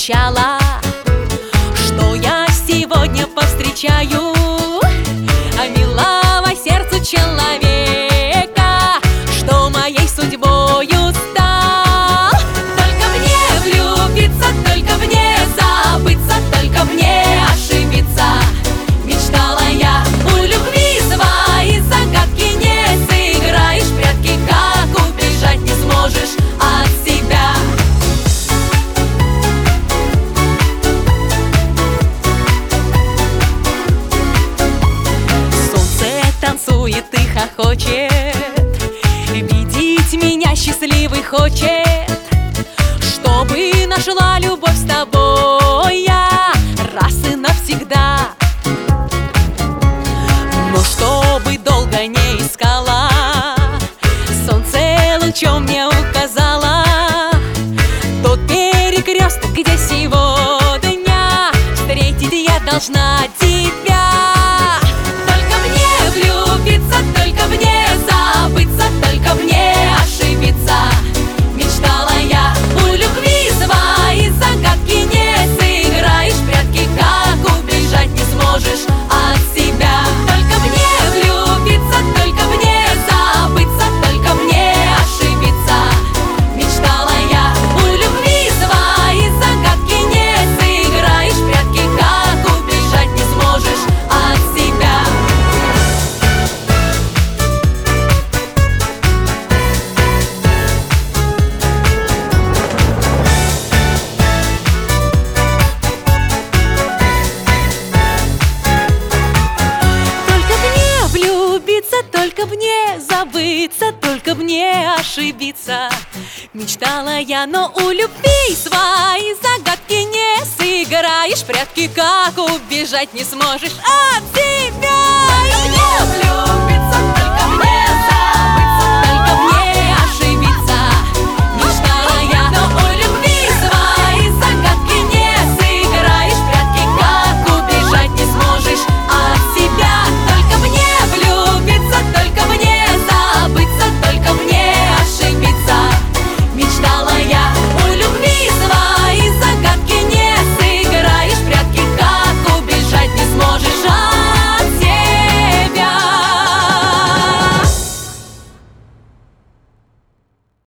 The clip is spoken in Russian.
обещала, что я сегодня повстречаю милого сердцу человека, что моей судьбою стал. Только мне влюбиться, только мне забыться, только мне ошибиться. Мечтала я у любви свои загадки не сыграешь, прятки как убежать не сможешь от себя. Танцует и хохочет, видеть меня счастливой хочет, чтобы нашла любовь с тобой я раз и навсегда. Но чтобы долго не искала, солнце лучом мне указало тот перекресток, где сегодня встретить я должна тебя. Только мне забыться, только мне ошибиться. Мечтала я у любви свои загадки не сыграешь, прятки как убежать не сможешь от себя. Только мне влюбиться, только мне забыться, только мне ошибиться. Мечтала я у любви свои загадки не сыграешь, прятки как убежать не сможешь от себя. Только мне забыться, только мне ошибиться. Мечтала я, но у любви свои загадки не сыграешь, прятки как убежать не сможешь от себя.